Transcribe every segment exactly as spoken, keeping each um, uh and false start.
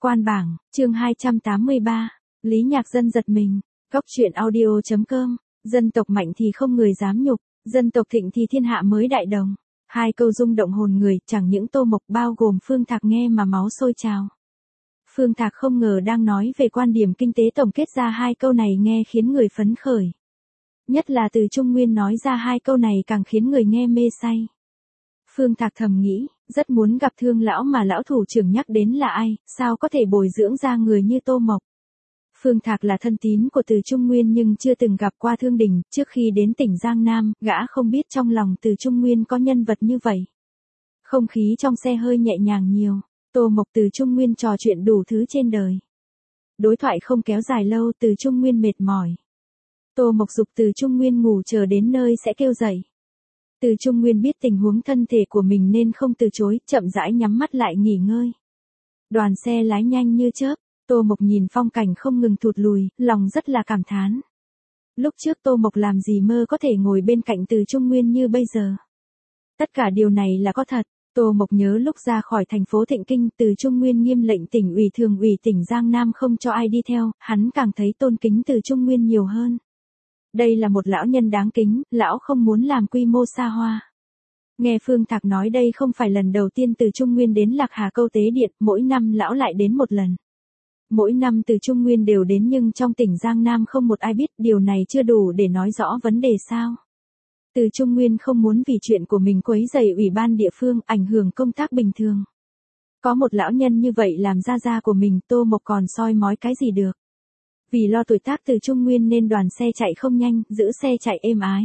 Quan bảng, chương hai trăm tám mươi ba, Lý Nhạc Dân giật mình, Góc truyện audio.com, dân tộc mạnh thì không người dám nhục, dân tộc thịnh thì thiên hạ mới đại đồng. Hai câu rung động hồn người, chẳng những Tô Mộc bao gồm Phương Thạc nghe mà máu sôi trào. Phương Thạc không ngờ đang nói về quan điểm kinh tế tổng kết ra hai câu này nghe khiến người phấn khởi. Nhất là Từ Trung Nguyên nói ra hai câu này càng khiến người nghe mê say. Phương Thạc thầm nghĩ, rất muốn gặp Thương lão mà lão thủ trưởng nhắc đến là ai, sao có thể bồi dưỡng ra người như Tô Mộc. Phương Thạc là thân tín của Từ Trung Nguyên nhưng chưa từng gặp qua Thương Đình, trước khi đến tỉnh Giang Nam, gã không biết trong lòng Từ Trung Nguyên có nhân vật như vậy. Không khí trong xe hơi nhẹ nhàng nhiều, Tô Mộc Từ Trung Nguyên trò chuyện đủ thứ trên đời. Đối thoại không kéo dài lâu, Từ Trung Nguyên mệt mỏi. Tô Mộc giục Từ Trung Nguyên ngủ chờ đến nơi sẽ kêu dậy. Từ Trung Nguyên biết tình huống thân thể của mình nên không từ chối, chậm rãi nhắm mắt lại nghỉ ngơi. Đoàn xe lái nhanh như chớp, Tô Mộc nhìn phong cảnh không ngừng thụt lùi, lòng rất là cảm thán. Lúc trước Tô Mộc làm gì mơ có thể ngồi bên cạnh Từ Trung Nguyên như bây giờ. Tất cả điều này là có thật. Tô Mộc nhớ lúc ra khỏi thành phố Thịnh Kinh, Từ Trung Nguyên nghiêm lệnh tỉnh ủy thường ủy tỉnh Giang Nam không cho ai đi theo, hắn càng thấy tôn kính Từ Trung Nguyên nhiều hơn. Đây là một lão nhân đáng kính, lão không muốn làm quy mô xa hoa. Nghe Phương Thạc nói đây không phải lần đầu tiên Từ Trung Nguyên đến Lạc Hà Câu Tế Điện, mỗi năm lão lại đến một lần. Mỗi năm Từ Trung Nguyên đều đến nhưng trong tỉnh Giang Nam không một ai biết, điều này chưa đủ để nói rõ vấn đề sao. Từ Trung Nguyên không muốn vì chuyện của mình quấy rầy ủy ban địa phương, ảnh hưởng công tác bình thường. Có một lão nhân như vậy làm gia gia của mình, Tô Mộc còn soi mói cái gì được. Vì lo tuổi tác Từ Trung Nguyên nên đoàn xe chạy không nhanh, giữ xe chạy êm ái.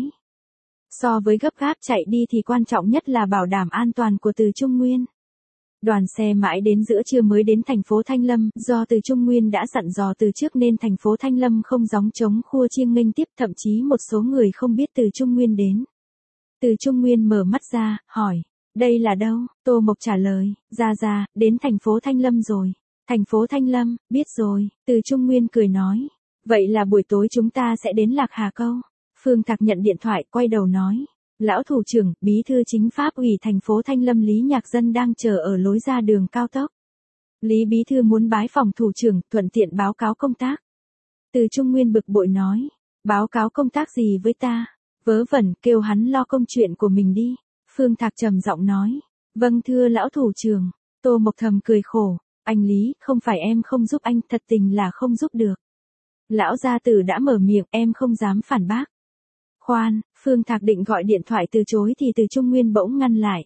So với gấp gáp chạy đi thì quan trọng nhất là bảo đảm an toàn của Từ Trung Nguyên. Đoàn xe mãi đến giữa trưa mới đến thành phố Thanh Lâm, do Từ Trung Nguyên đã dặn dò từ trước nên thành phố Thanh Lâm không gióng trống khua chiêng nghênh tiếp, thậm chí một số người không biết Từ Trung Nguyên đến. Từ Trung Nguyên mở mắt ra, hỏi, đây là đâu? Tô Mộc trả lời, ra ra, đến thành phố Thanh Lâm rồi. Thành phố Thanh Lâm, biết rồi, Từ Trung Nguyên cười nói, vậy là buổi tối chúng ta sẽ đến Lạc Hà Câu. Phương Thạc nhận điện thoại, quay đầu nói. Lão thủ trưởng, bí thư chính pháp ủy thành phố Thanh Lâm Lý Nhạc Dân đang chờ ở lối ra đường cao tốc. Lý bí thư muốn bái phòng thủ trưởng, thuận tiện báo cáo công tác. Từ Trung Nguyên bực bội nói, báo cáo công tác gì với ta? Vớ vẩn, kêu hắn lo công chuyện của mình đi. Phương Thạc trầm giọng nói, vâng thưa lão thủ trưởng. Tô Mộc thầm cười khổ, anh Lý, không phải em không giúp anh, thật tình là không giúp được. Lão gia tử đã mở miệng, em không dám phản bác. Khoan, Phương Thạc định gọi điện thoại từ chối thì Từ Trung Nguyên bỗng ngăn lại.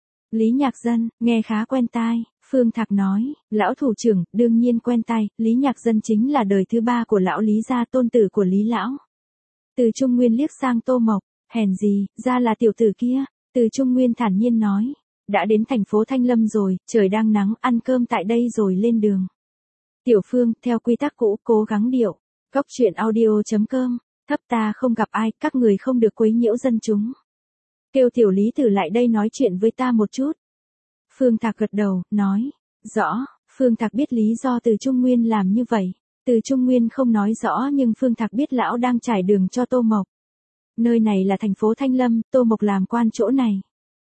Lý Nhạc Dân, nghe khá quen tai, Phương Thạc nói, lão thủ trưởng, đương nhiên quen tai, Lý Nhạc Dân chính là đời thứ ba của lão Lý gia, tôn tử của Lý lão. Từ Trung Nguyên liếc sang Tô Mộc, hèn gì, ra là tiểu tử kia. Từ Trung Nguyên thản nhiên nói, đã đến thành phố Thanh Lâm rồi, trời đang nắng, ăn cơm tại đây rồi lên đường. Tiểu Phương, theo quy tắc cũ, cố gắng điệu. Góc truyện audio.com. Thấp ta không gặp ai, các người không được quấy nhiễu dân chúng. Kêu tiểu Lý Tử lại đây nói chuyện với ta một chút. Phương Thạc gật đầu, nói, rõ. Phương Thạc biết lý do Từ Trung Nguyên làm như vậy. Từ Trung Nguyên không nói rõ nhưng Phương Thạc biết lão đang trải đường cho Tô Mộc. Nơi này là thành phố Thanh Lâm, Tô Mộc làm quan chỗ này.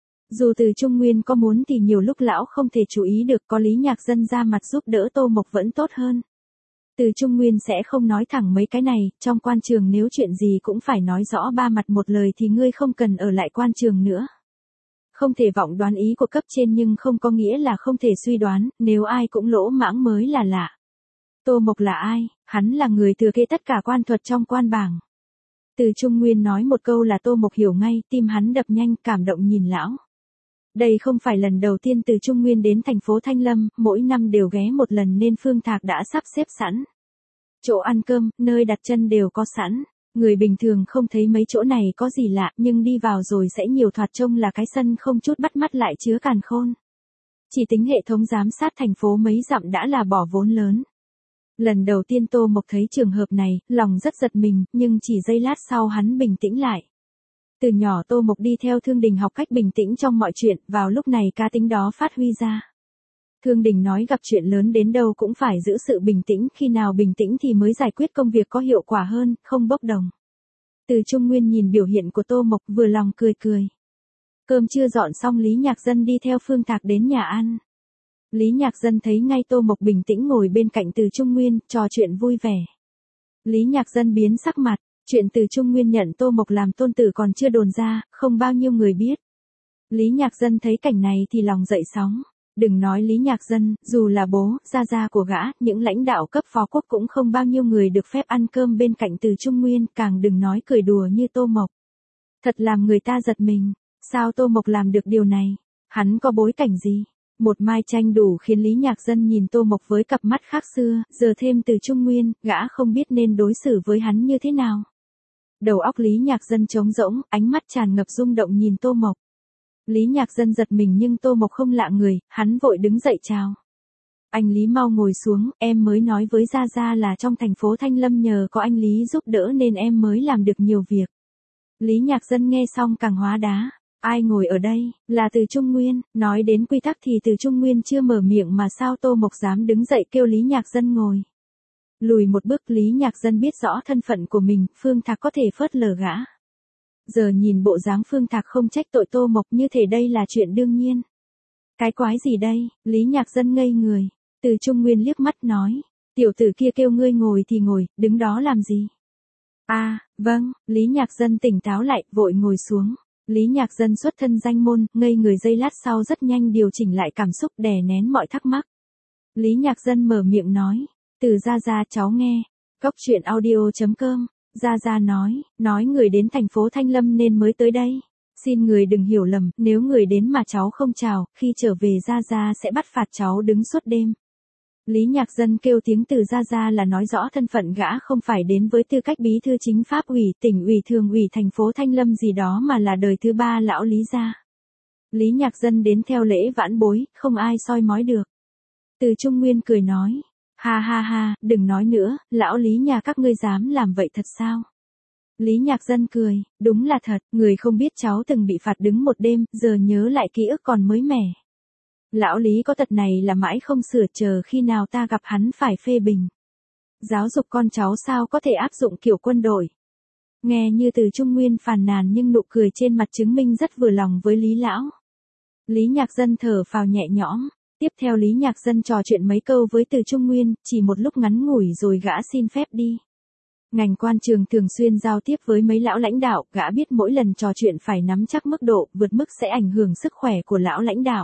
Dù Từ Trung Nguyên có muốn thì nhiều lúc lão không thể chú ý được, có Lý Nhạc Dân ra mặt giúp đỡ Tô Mộc vẫn tốt hơn. Từ Trung Nguyên sẽ không nói thẳng mấy cái này, trong quan trường nếu chuyện gì cũng phải nói rõ ba mặt một lời thì ngươi không cần ở lại quan trường nữa. Không thể vọng đoán ý của cấp trên nhưng không có nghĩa là không thể suy đoán, nếu ai cũng lỗ mãng mới là lạ. Tô Mộc là ai? Hắn là người thừa kế tất cả quan thuật trong quan bảng. Từ Trung Nguyên nói một câu là Tô Mộc hiểu ngay, tim hắn đập nhanh, cảm động nhìn lão. Đây không phải lần đầu tiên Từ Trung Nguyên đến thành phố Thanh Lâm, mỗi năm đều ghé một lần nên Phương Thạc đã sắp xếp sẵn. Chỗ ăn cơm, nơi đặt chân đều có sẵn. Người bình thường không thấy mấy chỗ này có gì lạ, nhưng đi vào rồi sẽ nhiều thoạt trông là cái sân không chút bắt mắt lại chứa càn khôn. Chỉ tính hệ thống giám sát thành phố mấy dặm đã là bỏ vốn lớn. Lần đầu tiên Tô Mộc thấy trường hợp này, lòng rất giật mình, nhưng chỉ giây lát sau hắn bình tĩnh lại. Từ nhỏ Tô Mộc đi theo Thương Đình học cách bình tĩnh trong mọi chuyện, vào lúc này cá tính đó phát huy ra. Thương Đình nói gặp chuyện lớn đến đâu cũng phải giữ sự bình tĩnh, khi nào bình tĩnh thì mới giải quyết công việc có hiệu quả hơn, không bốc đồng. Từ Trung Nguyên nhìn biểu hiện của Tô Mộc vừa lòng cười cười. Cơm chưa dọn xong Lý Nhạc Dân đi theo Phương Thạc đến nhà ăn. Lý Nhạc Dân thấy ngay Tô Mộc bình tĩnh ngồi bên cạnh Từ Trung Nguyên, trò chuyện vui vẻ. Lý Nhạc Dân biến sắc mặt, chuyện Từ Trung Nguyên nhận Tô Mộc làm tôn tử còn chưa đồn ra, không bao nhiêu người biết. Lý Nhạc Dân thấy cảnh này thì lòng dậy sóng. Đừng nói Lý Nhạc Dân, dù là bố, gia gia của gã, những lãnh đạo cấp phó quốc cũng không bao nhiêu người được phép ăn cơm bên cạnh Từ Trung Nguyên, càng đừng nói cười đùa như Tô Mộc. Thật làm người ta giật mình, sao Tô Mộc làm được điều này? Hắn có bối cảnh gì? Một mai tranh đủ khiến Lý Nhạc Dân nhìn Tô Mộc với cặp mắt khác xưa, giờ thêm Từ Trung Nguyên, gã không biết nên đối xử với hắn như thế nào. Đầu óc Lý Nhạc Dân trống rỗng, ánh mắt tràn ngập rung động nhìn Tô Mộc. Lý Nhạc Dân giật mình nhưng Tô Mộc không lạ người, hắn vội đứng dậy chào. Anh Lý mau ngồi xuống, em mới nói với Gia Gia là trong thành phố Thanh Lâm nhờ có anh Lý giúp đỡ nên em mới làm được nhiều việc. Lý Nhạc Dân nghe xong càng hóa đá. Ai ngồi ở đây, là Từ Trung Nguyên, nói đến quy tắc thì Từ Trung Nguyên chưa mở miệng mà sao Tô Mộc dám đứng dậy kêu Lý Nhạc Dân ngồi. Lùi một bước Lý Nhạc Dân biết rõ thân phận của mình, Phương Thạc có thể phớt lờ gã. Giờ nhìn bộ dáng Phương Thạc không trách tội Tô Mộc như thể đây là chuyện đương nhiên. Cái quái gì đây, Lý Nhạc Dân ngây người. Từ Trung Nguyên liếc mắt nói, tiểu tử kia kêu ngươi ngồi thì ngồi, đứng đó làm gì? À, vâng, Lý Nhạc Dân tỉnh táo lại, vội ngồi xuống. Lý Nhạc Dân xuất thân danh môn, ngây người giây lát sau rất nhanh điều chỉnh lại cảm xúc đè nén mọi thắc mắc. Lý Nhạc Dân mở miệng nói, Từ Gia Gia cháu nghe, cốc truyện audio chấm com. Gia Gia nói, nói người đến thành phố Thanh Lâm nên mới tới đây. Xin người đừng hiểu lầm, nếu người đến mà cháu không chào, khi trở về Gia Gia sẽ bắt phạt cháu đứng suốt đêm. Lý Nhạc Dân kêu tiếng Từ Gia Gia là nói rõ thân phận gã không phải đến với tư cách bí thư chính pháp ủy, tỉnh ủy, thường ủy thành phố Thanh Lâm gì đó mà là đời thứ ba lão Lý gia. Lý Nhạc Dân đến theo lễ vãn bối, không ai soi mói được. Từ Trung Nguyên cười nói, ha ha ha, đừng nói nữa, lão Lý nhà các ngươi dám làm vậy thật sao? Lý Nhạc Dân cười, đúng là thật, người không biết cháu từng bị phạt đứng một đêm, giờ nhớ lại ký ức còn mới mẻ. Lão Lý có tật này là mãi không sửa, chờ khi nào ta gặp hắn phải phê bình. Giáo dục con cháu sao có thể áp dụng kiểu quân đội. Nghe như Từ Trung Nguyên phàn nàn nhưng nụ cười trên mặt chứng minh rất vừa lòng với Lý Lão. Lý Nhạc Dân thở phào nhẹ nhõm, tiếp theo Lý Nhạc Dân trò chuyện mấy câu với Từ Trung Nguyên, chỉ một lúc ngắn ngủi rồi gã xin phép đi. Ngành quan trường thường xuyên giao tiếp với mấy lão lãnh đạo, gã biết mỗi lần trò chuyện phải nắm chắc mức độ, vượt mức sẽ ảnh hưởng sức khỏe của lão lãnh đạo.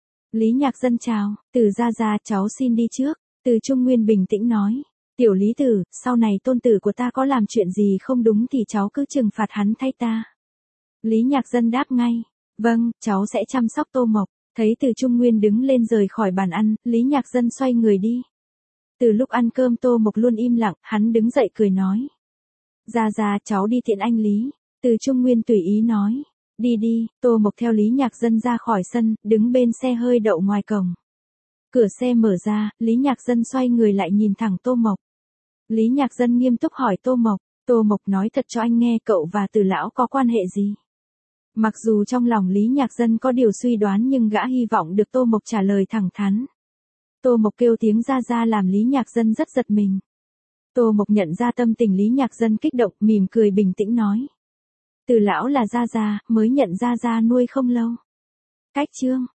Lý Nhạc Dân chào, Từ Gia Gia cháu xin đi trước. Từ Trung Nguyên bình tĩnh nói, tiểu Lý Tử, sau này tôn tử của ta có làm chuyện gì không đúng thì cháu cứ trừng phạt hắn thay ta. Lý Nhạc Dân đáp ngay, vâng, cháu sẽ chăm sóc Tô Mộc. Thấy Từ Trung Nguyên đứng lên rời khỏi bàn ăn, Lý Nhạc Dân xoay người đi. Từ lúc ăn cơm Tô Mộc luôn im lặng, hắn đứng dậy cười nói, Gia Gia cháu đi tiện anh Lý. Từ Trung Nguyên tùy ý nói, đi đi. Tô Mộc theo Lý Nhạc Dân ra khỏi sân, đứng bên xe hơi đậu ngoài cổng. Cửa xe mở ra, Lý Nhạc Dân xoay người lại nhìn thẳng Tô Mộc. Lý Nhạc Dân nghiêm túc hỏi Tô Mộc, Tô Mộc nói thật cho anh nghe, cậu và Từ lão có quan hệ gì? Mặc dù trong lòng Lý Nhạc Dân có điều suy đoán nhưng gã hy vọng được Tô Mộc trả lời thẳng thắn. Tô Mộc kêu tiếng Gia Gia làm Lý Nhạc Dân rất giật mình. Tô Mộc nhận ra tâm tình Lý Nhạc Dân kích động, mỉm cười bình tĩnh nói, Từ lão là Gia Gia, mới nhận Gia Gia nuôi không lâu. Cách chương